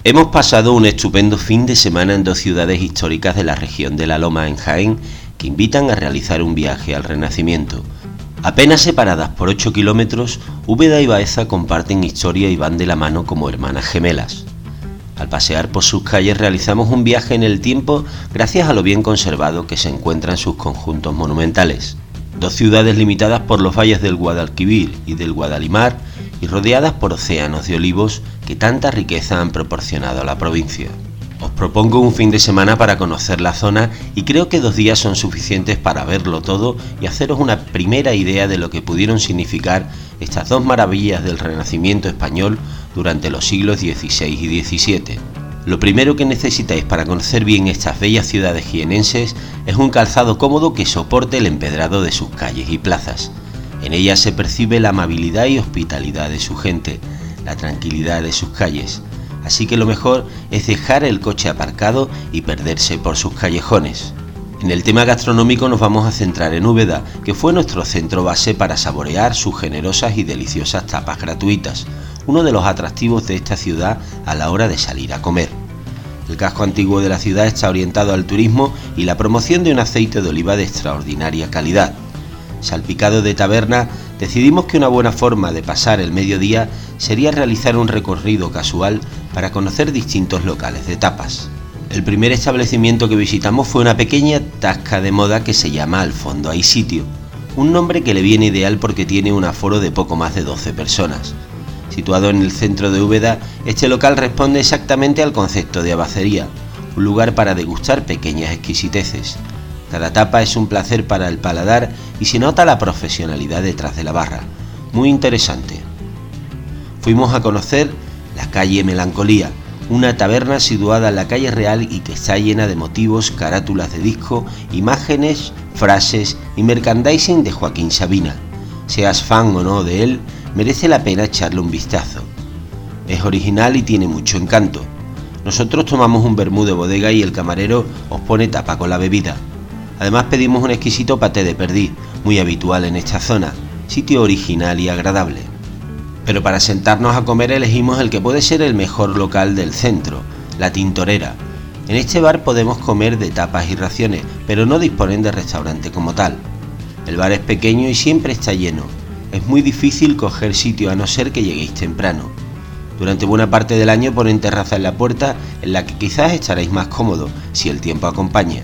Hemos pasado un estupendo fin de semana en dos ciudades históricas de la región de La Loma, en Jaén, que invitan a realizar un viaje al Renacimiento. Apenas separadas por 8 kilómetros, Úbeda y Baeza comparten historia y van de la mano como hermanas gemelas. Al pasear por sus calles realizamos un viaje en el tiempo gracias a lo bien conservado que se encuentran sus conjuntos monumentales. Dos ciudades limitadas por los valles del Guadalquivir y del Guadalimar y rodeadas por océanos de olivos que tanta riqueza han proporcionado a la provincia. Os propongo un fin de semana para conocer la zona y creo que 2 días son suficientes para verlo todo y haceros una primera idea de lo que pudieron significar estas dos maravillas del Renacimiento español durante los siglos XVI y XVII. Lo primero que necesitáis para conocer bien estas bellas ciudades jienenses es un calzado cómodo que soporte el empedrado de sus calles y plazas. En ellas se percibe la amabilidad y hospitalidad de su gente, la tranquilidad de sus calles, así que lo mejor es dejar el coche aparcado y perderse por sus callejones. En el tema gastronómico nos vamos a centrar en Úbeda, que fue nuestro centro base para saborear sus generosas y deliciosas tapas gratuitas, uno de los atractivos de esta ciudad a la hora de salir a comer. El casco antiguo de la ciudad está orientado al turismo y la promoción de un aceite de oliva de extraordinaria calidad. Salpicado de taberna, decidimos que una buena forma de pasar el mediodía sería realizar un recorrido casual para conocer distintos locales de tapas. El primer establecimiento que visitamos fue una pequeña tasca de moda que se llama Al Fondo Hay Sitio, un nombre que le viene ideal porque tiene un aforo de poco más de 12 personas. Situado en el centro de Úbeda, este local responde exactamente al concepto de abacería, un lugar para degustar pequeñas exquisiteces. Cada tapa es un placer para el paladar y se nota la profesionalidad detrás de la barra. Muy interesante. Fuimos a conocer la calle Melancolía, una taberna situada en la calle Real y que está llena de motivos, carátulas de disco, imágenes, frases y merchandising de Joaquín Sabina. Seas fan o no de él, merece la pena echarle un vistazo. Es original y tiene mucho encanto. Nosotros tomamos un vermú de bodega y el camarero os pone tapa con la bebida. Además pedimos un exquisito paté de perdiz, muy habitual en esta zona, sitio original y agradable. Pero para sentarnos a comer elegimos el que puede ser el mejor local del centro, La Tintorera. En este bar podemos comer de tapas y raciones, pero no disponen de restaurante como tal. El bar es pequeño y siempre está lleno. Es muy difícil coger sitio a no ser que lleguéis temprano. Durante buena parte del año ponen terraza en la puerta en la que quizás estaréis más cómodos si el tiempo acompaña.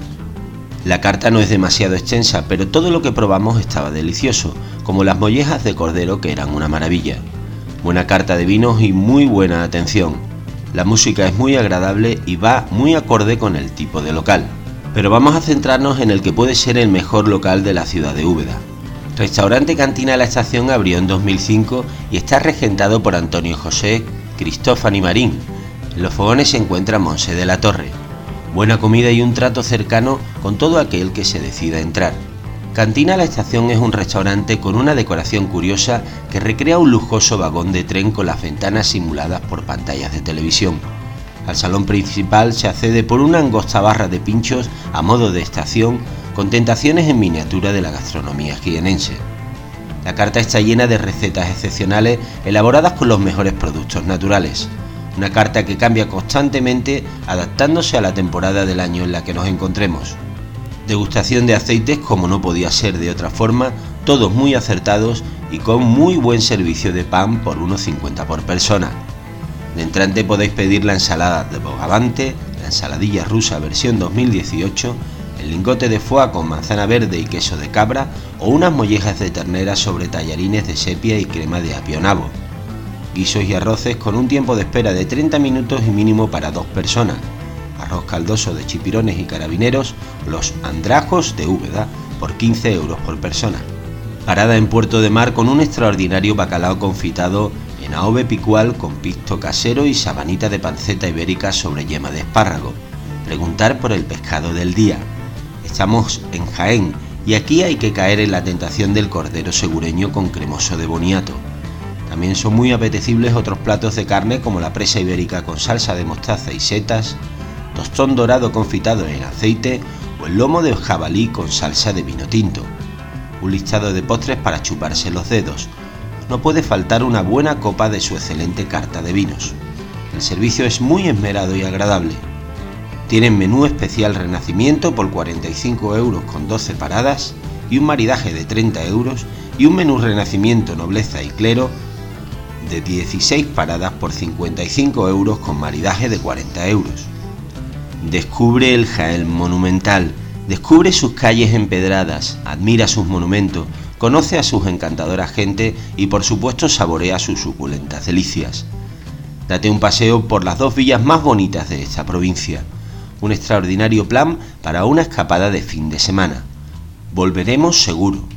La carta no es demasiado extensa, pero todo lo que probamos estaba delicioso, como las mollejas de cordero que eran una maravilla. Buena carta de vinos y muy buena atención. La música es muy agradable y va muy acorde con el tipo de local. Pero vamos a centrarnos en el que puede ser el mejor local de la ciudad de Úbeda. Restaurante Cantina La Estación abrió en 2005 y está regentado por Antonio José Cristófani Marín. En los fogones se encuentra Monse de la Torre. Buena comida y un trato cercano con todo aquel que se decida a entrar. Cantina La Estación es un restaurante con una decoración curiosa que recrea un lujoso vagón de tren con las ventanas simuladas por pantallas de televisión. Al salón principal se accede por una angosta barra de pinchos a modo de estación con tentaciones en miniatura de la gastronomía jienense. La carta está llena de recetas excepcionales elaboradas con los mejores productos naturales. Una carta que cambia constantemente adaptándose a la temporada del año en la que nos encontremos. Degustación de aceites como no podía ser de otra forma, todos muy acertados y con muy buen servicio de pan por 1,50 por persona. De entrante podéis pedir la ensalada de bogavante, la ensaladilla rusa versión 2018, el lingote de foie con manzana verde y queso de cabra o unas mollejas de ternera sobre tallarines de sepia y crema de apio nabo. Guisos y arroces con un tiempo de espera de 30 minutos y mínimo para 2 personas. Arroz caldoso de chipirones y carabineros, los andrajos de Úbeda, por 15 euros por persona. Parada en Puerto de Mar con un extraordinario bacalao confitado en aobe picual con pisto casero y sabanita de panceta ibérica sobre yema de espárrago. Preguntar por el pescado del día. Estamos en Jaén y aquí hay que caer en la tentación del cordero segureño con cremoso de boniato. También son muy apetecibles otros platos de carne como la presa ibérica con salsa de mostaza y setas, tostón dorado confitado en aceite o el lomo de jabalí con salsa de vino tinto. Un listado de postres para chuparse los dedos. No puede faltar una buena copa de su excelente carta de vinos. El servicio es muy esmerado y agradable. Tienen menú especial Renacimiento por 45 euros con 12 paradas y un maridaje de 30 euros y un menú Renacimiento Nobleza y Clero de 16 paradas por 55 euros con maridaje de 40 euros. Descubre el Jaén monumental, descubre sus calles empedradas, admira sus monumentos, conoce a sus encantadoras gente y por supuesto saborea sus suculentas delicias. Date un paseo por las dos villas más bonitas de esta provincia. Un extraordinario plan para una escapada de fin de semana. Volveremos seguro.